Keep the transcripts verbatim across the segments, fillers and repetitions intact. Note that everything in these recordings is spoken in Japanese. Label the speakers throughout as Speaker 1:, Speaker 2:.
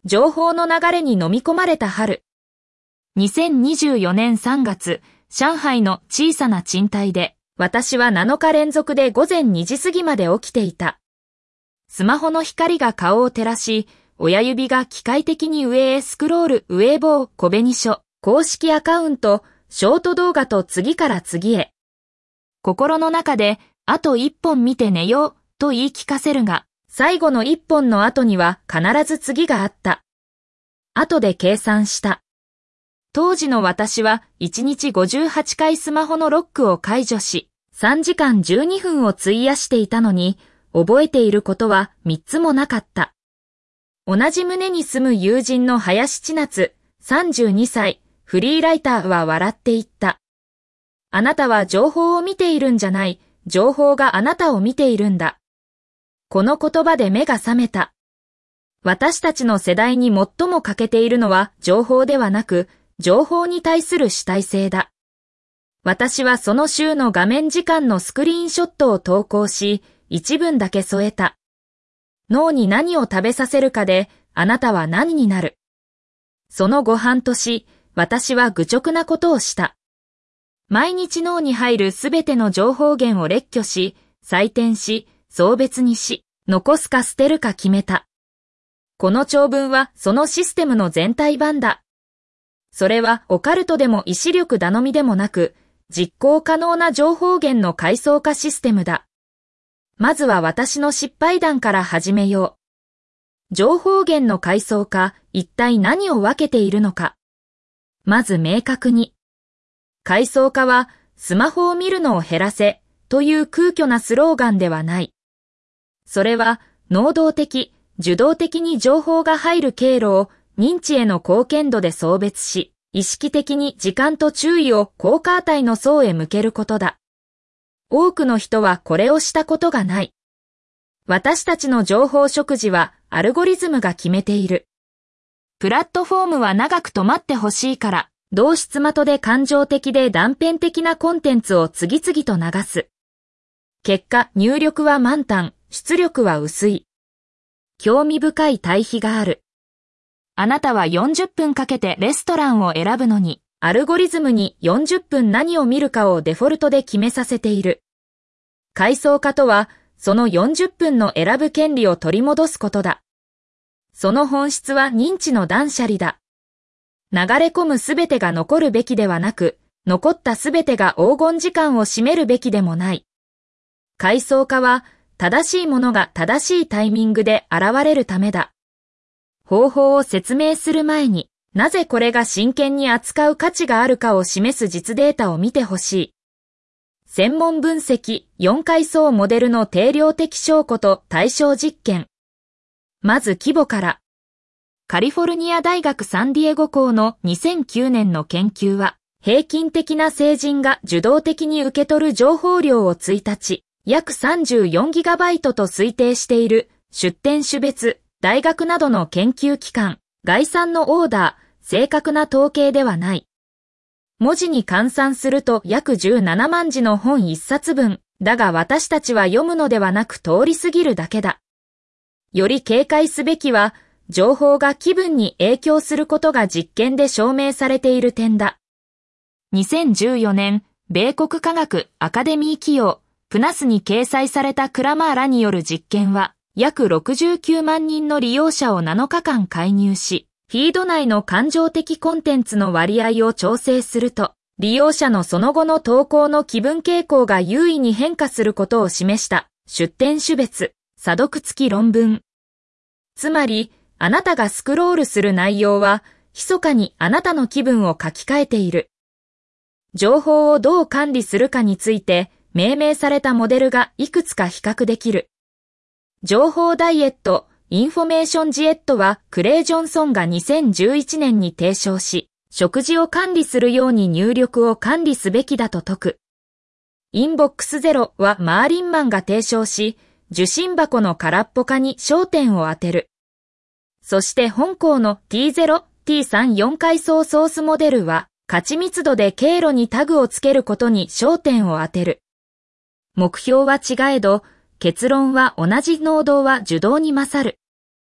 Speaker 1: 情報の流れに飲み込まれた春。にせんにじゅうよねんさんがつ、上海の小さな賃貸で、私はなのか連続で午前にじ過ぎまで起きていた。スマホの光が顔を照らし、親指が機械的に上へスクロール、ウェイボー、小紅書、公式アカウント、ショート動画と次から次へ。心の中で、あと一本見て寝よう、と言い聞かせるが、最後の一本の後には必ず次があった。後で計算した。当時の私はいちにちごじゅうはちかいスマホのロックを解除し、さんじかんじゅうにふんを費やしていたのに、覚えていることはみっつもなかった。同じ棟に住む友人の林千夏、さんじゅうにさい、フリーライターは笑って言った。あなたは情報を見ているんじゃない、情報があなたを見ているんだ。この言葉で目が覚めた。私たちの世代に最も欠けているのは情報ではなく、情報に対する主体性だ。私はその週の画面時間のスクリーンショットを投稿し、一文だけ添えた。脳に何を食べさせるかで、あなたは何になる。その後半年、私は愚直なことをした。毎日脳に入るすべての情報源を列挙し、採点し、送別にし、残すか捨てるか決めた。この長文はそのシステムの全体版だ。それはオカルトでも意志力頼みでもなく、実行可能な情報源の階層化システムだ。まずは私の失敗談から始めよう。情報源の階層化、一体何を分けているのか。まず明確に。階層化は、スマホを見るのを減らせ、という空虚なスローガンではない。それは、能動的、受動的に情報が入る経路を認知への貢献度で送別し、意識的に時間と注意を高価値の層へ向けることだ。多くの人はこれをしたことがない。私たちの情報食事はアルゴリズムが決めている。プラットフォームは長く止まってほしいから、同質的で感情的で断片的なコンテンツを次々と流す。結果、入力は満タン、出力は薄い。興味深い対比がある。あなたはよんじゅっぷんかけてレストランを選ぶのに、アルゴリズムによんじゅっぷん何を見るかをデフォルトで決めさせている。階層化とは、そのよんじゅっぷんの選ぶ権利を取り戻すことだ。その本質は認知の断捨離だ。流れ込むすべてが残るべきではなく、残ったすべてが黄金時間を占めるべきでもない。階層化は、正しいものが正しいタイミングで現れるためだ。方法を説明する前に、なぜこれが真剣に扱う価値があるかを示す実データを見てほしい。専門分析よん階層モデルの定量的証拠と対象実験。まず規模から。カリフォルニア大学サンディエゴ校のにせんきゅうねんの研究は、平均的な成人が受動的に受け取る情報量をいちにち、約 さんじゅうよんギガバイト と推定している、出典種別、大学などの研究機関、概算のオーダー、正確な統計ではない。文字に換算すると約じゅうななまんじの本いっさつぶん、だが私たちは読むのではなく通り過ぎるだけだ。より警戒すべきは、情報が気分に影響することが実験で証明されている点だ。にせんじゅうよねん、米国科学アカデミー企業、プナスに掲載されたクラマーらによる実験は、約ろくじゅうきゅうまんにんの利用者をなのかかん介入し、フィード内の感情的コンテンツの割合を調整すると、利用者のその後の投稿の気分傾向が優位に変化することを示した、出典種別、査読付き論文。つまり、あなたがスクロールする内容は、密かにあなたの気分を書き換えている。情報をどう管理するかについて、命名されたモデルがいくつか比較できる。情報ダイエット、インフォメーションジエットはクレイ・ジョンソンがにせんじゅういちねんに提唱し、食事を管理するように入力を管理すべきだと説く。インボックスゼロはマーリンマンが提唱し、受信箱の空っぽ化に焦点を当てる。そして本校の ティーゼロ、ティースリー よん階層ソースモデルは、価値密度で経路にタグをつけることに焦点を当てる。目標は違えど、結論は同じ能動は受動に勝る。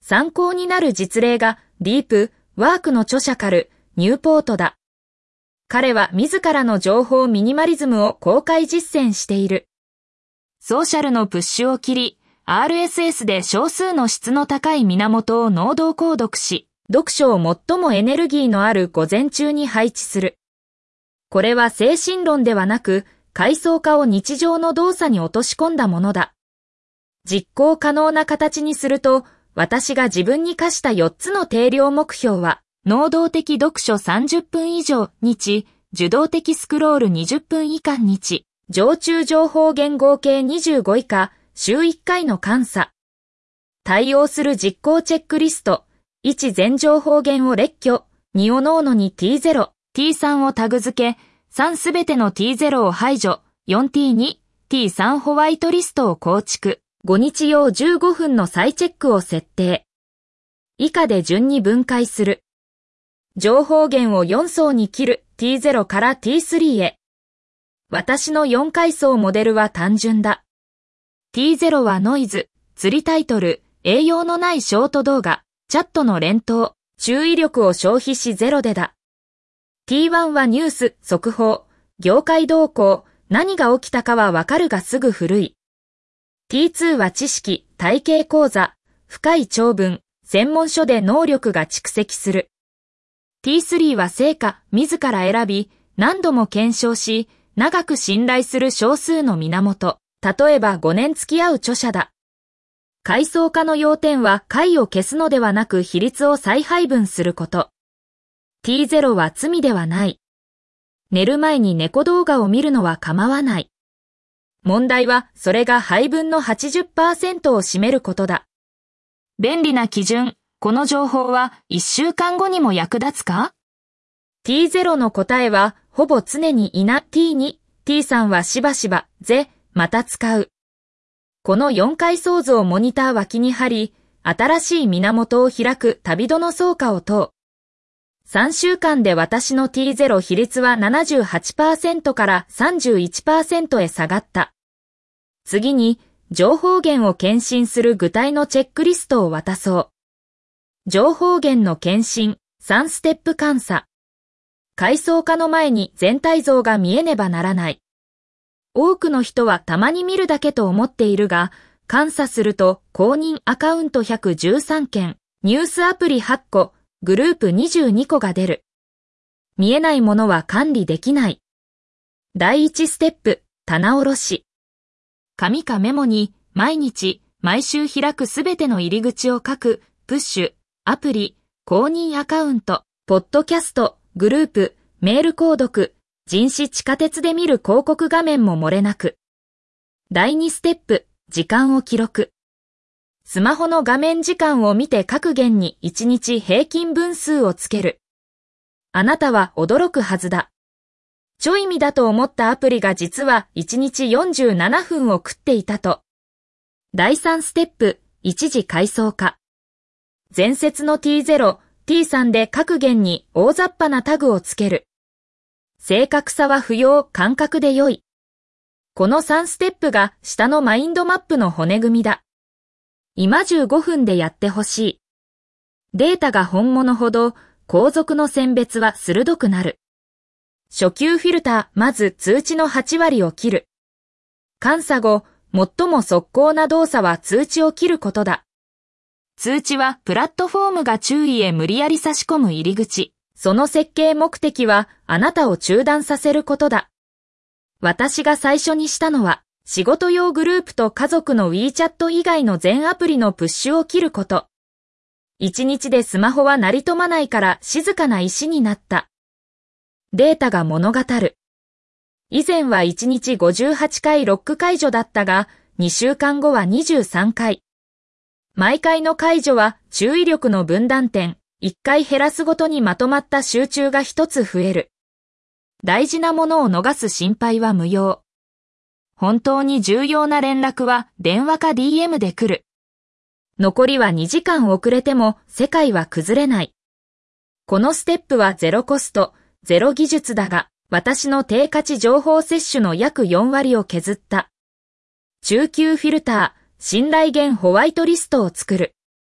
Speaker 1: 参考になる実例がディープワークの著者カル・ニューポートだ。彼は自らの情報ミニマリズムを公開実践している。ソーシャルのプッシュを切り、アールエスエス で少数の質の高い源を能動購読し、読書を最もエネルギーのある午前中に配置する。これは精神論ではなく、階層化を日常の動作に落とし込んだものだ。実行可能な形にすると、私が自分に課したよっつの定量目標は、能動的読書さんじゅっぷん以上日、受動的スクロールにじゅっぷん以下日、常駐情報源合計にじゅうご以下、週いっかいの監査。対応する実行チェックリスト、いち全情報源を列挙、におのおのに ティーゼロ、ティースリー をタグ付け、さんすべての ティーゼロ を排除、よんティーツー、ティースリー ホワイトリストを構築、ご日曜じゅうごふんの再チェックを設定。以下で順に分解する。情報源をよん層に切る ティーゼロ から ティースリー へ。私のよん階層モデルは単純だ。ティーゼロ はノイズ、釣りタイトル、栄養のないショート動画、チャットの連投、注意力を消費しゼロでだ。ティーワン はニュース、速報、業界動向、何が起きたかはわかるがすぐ古い。ティーツー は知識、体系講座、深い長文、専門書で能力が蓄積する。ティースリー は成果、自ら選び、何度も検証し、長く信頼する少数の源、例えばごねん付き合う著者だ。階層化の要点は階を消すのではなく比率を再配分すること。ティーゼロ は罪ではない。寝る前に猫動画を見るのは構わない。問題はそれが配分の はちじゅっパーセント を占めることだ。便利な基準。この情報はいっしゅうかんごにも役立つか？ ティーゼロ の答えはほぼ常にいな ティーツー、ティースリー はしばしば、ぜ、また使う。このよん階層図をモニター脇に貼り、新しい源を開く旅戸の草加を問う。さんしゅうかんで私の ティーゼロ 比率は ななじゅうはちパーセント から さんじゅういちパーセント へ下がった。次に、情報源を検診する具体のチェックリストを渡そう。情報源の検診、さんステップ監査。階層化の前に全体像が見えねばならない。多くの人はたまに見るだけと思っているが、監査すると公認アカウントひゃくじゅうさんけん、ニュースアプリはっこ、グループにじゅうにこが出る。見えないものは管理できない。だいいちステップ、棚卸し。紙かメモに毎日、毎週開くすべての入り口を書く、プッシュ、アプリ、公認アカウント、ポッドキャスト、グループ、メール購読、人誌地下鉄で見る広告画面も漏れなく。だいにステップ、時間を記録。スマホの画面時間を見て各弦にいちにち平均分数をつける。あなたは驚くはずだ。ちょい見だと思ったアプリが実はいちにちよんじゅうななふんを食っていたと。だいさんステップ、一時階層化。前節の ティーゼロ、ティースリー で各弦に大雑把なタグをつける。正確さは不要、感覚で良い。このさんステップが下のマインドマップの骨組みだ。今じゅうごふんでやってほしい。データが本物ほど、後続の選別は鋭くなる。初級フィルター、まず通知のはちわりを切る。監査後、最も速攻な動作は通知を切ることだ。通知はプラットフォームが注意へ無理やり差し込む入り口。その設計目的はあなたを中断させることだ。私が最初にしたのは、仕事用グループと家族の WeChat 以外の全アプリのプッシュを切ること。一日でスマホは鳴り止まないから静かな石になった。データが物語る。以前はいちにちごじゅうはちかいロック解除だったが、にしゅうかんごはにじゅうさんかい。毎回の解除は注意力の分断点、いっかい減らすごとにまとまった集中がひとつ増える。大事なものを逃す心配は無用。本当に重要な連絡は電話か ディーエム で来る。残りはにじかん遅れても世界は崩れない。このステップはゼロコスト、ゼロ技術だが、私の低価値情報摂取の約よんわりを削った。中級フィルター、信頼源ホワイトリストを作る。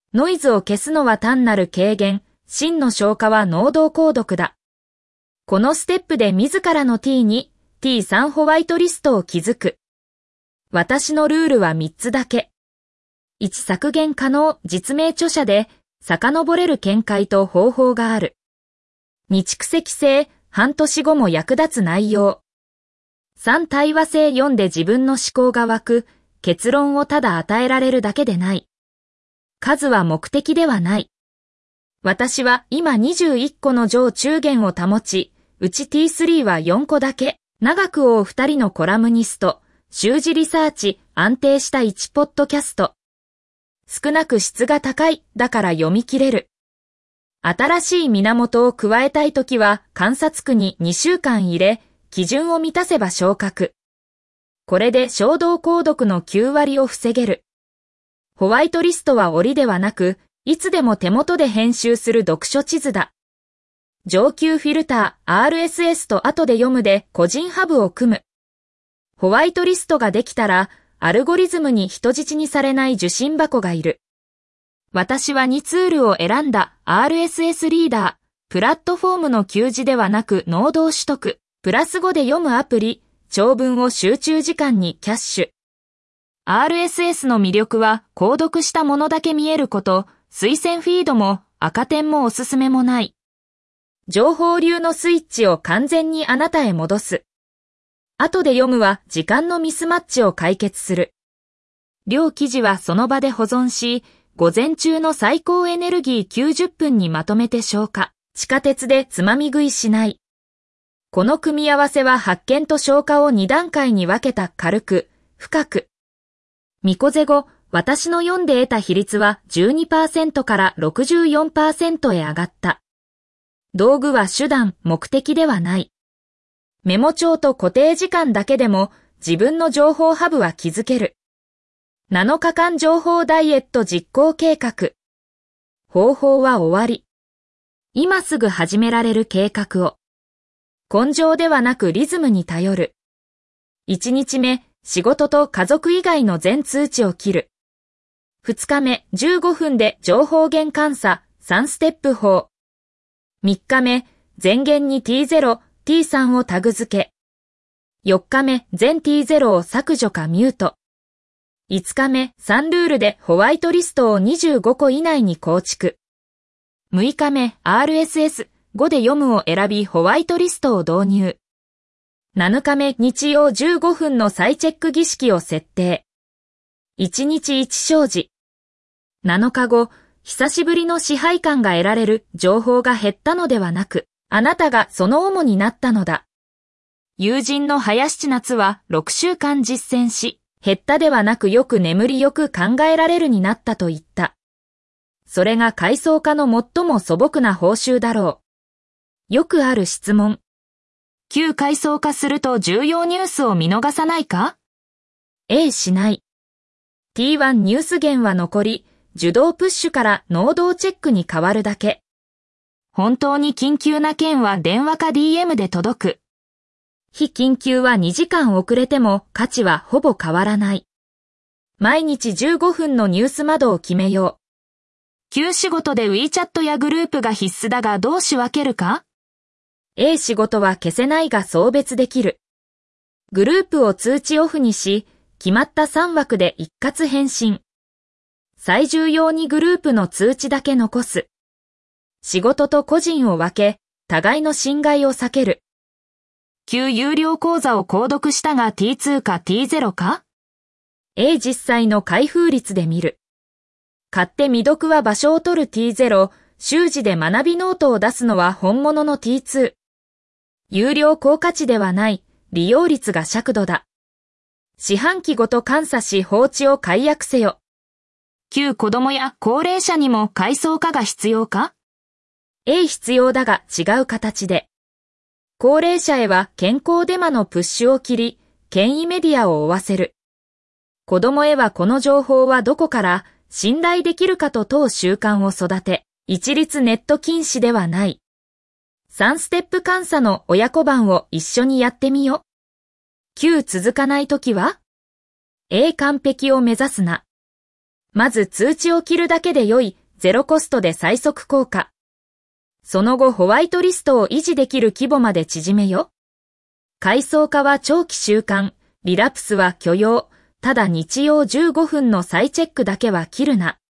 Speaker 1: ノイズを消すのは単なる軽減、真の消化は能動購読だ。このステップで自らの ティーに、ティースリー ホワイトリストを築く。私のルールはみっつだけ。いち削減可能実名著者で、遡れる見解と方法がある。に蓄積性、半年後も役立つ内容。さん対話性よんで自分の思考が湧く、結論をただ与えられるだけでない。数は目的ではない。私は今にじゅういっこの上中限を保ち、うち ティースリー はよんこだけ、長く追うふたりのコラムニスト、習字リサーチ、安定したいちポッドキャスト。少なく質が高い、だから読み切れる。新しい源を加えたいときは観察区ににしゅうかん入れ、基準を満たせば昇格。これで衝動購読のきゅうわりを防げる。ホワイトリストは折ではなく、いつでも手元で編集する読書地図だ。上級フィルター アールエスエス と後で読むで個人ハブを組む。ホワイトリストができたら、アルゴリズムに人質にされない受信箱がいる。私はにツールを選んだ アールエスエス リーダー、プラットフォームの給仕ではなく能動取得、プラスごで読むアプリ、長文を集中時間にキャッシュ。アールエスエス の魅力は購読したものだけ見えること、推薦フィードも赤点もおすすめもない。情報流のスイッチを完全にあなたへ戻す。後で読むは時間のミスマッチを解決する。両記事はその場で保存し、午前中の最高エネルギーきゅうじゅっぷんにまとめて消化。地下鉄でつまみ食いしない。この組み合わせは発見と消化をに段階に分けた軽く、深く。ミコゼ後、私の読んで得た比率は じゅうにパーセント から ろくじゅうよんパーセント へ上がった。道具は手段、目的ではない。メモ帳と固定時間だけでも自分の情報ハブは築ける。なのかかん情報ダイエット実行計画。方法は終わり。今すぐ始められる計画を。根性ではなくリズムに頼る。いちにちめ、仕事と家族以外の全通知を切る。ふつかめ、じゅうごふんで情報源監査、さんステップ法。みっかめ、前言に ティーゼロ、ティースリー をタグ付け。よっかめ、全 ティーゼロ を削除かミュート。いつかめ、さんルールでホワイトリストをにじゅうごこ以内に構築。むいかめ、アールエスエス、ごで読むを選びホワイトリストを導入。なのかめ、日曜じゅうごふんの再チェック儀式を設定。いちにちいち小時。なのかご、久しぶりの支配感が得られる情報が減ったのではなく、あなたがその主になったのだ。友人の林千夏はろくしゅうかん実践し、減ったではなくよく眠りよく考えられるになったと言った。それが階層化の最も素朴な報酬だろう。よくある質問。旧階層化すると重要ニュースを見逃さないか？ A しない。ティーワン ニュース源は残り、受動プッシュから能動チェックに変わるだけ。本当に緊急な件は電話か ディーエム で届く。非緊急はにじかん遅れても価値はほぼ変わらない。毎日じゅうごふんのニュース窓を決めよう。旧仕事で WeChat やグループが必須だがどう仕分けるか？ A 仕事は消せないが送別できる。グループを通知オフにし、決まったさんわくで一括返信。最重要にグループの通知だけ残す。仕事と個人を分け、互いの侵害を避ける。旧有料講座を購読したが ティーツー か ティーゼロ か？ A 実際の開封率で見る。買って未読は場所を取る ティーゼロ、習字で学びノートを出すのは本物の ティーツー。有料高価値ではない、利用率が尺度だ。四半期ごと監査し放置を解約せよ。旧子供や高齢者にも階層化が必要か？ A 必要だが違う形で。高齢者へは健康デマのプッシュを切り、権威メディアを追わせる。子供へはこの情報はどこから信頼できるかと問う習慣を育て、一律ネット禁止ではない。さんステップ監査の親子版を一緒にやってみよ。きゅう続かないときは？ A 完璧を目指すな。 まず通知を切るだけで良い、ゼロコストで最速効果。その後ホワイトリストを維持できる規模まで縮めよ。階層化は長期習慣、リラプスは許容、ただ日曜じゅうごふんの再チェックだけは切るな。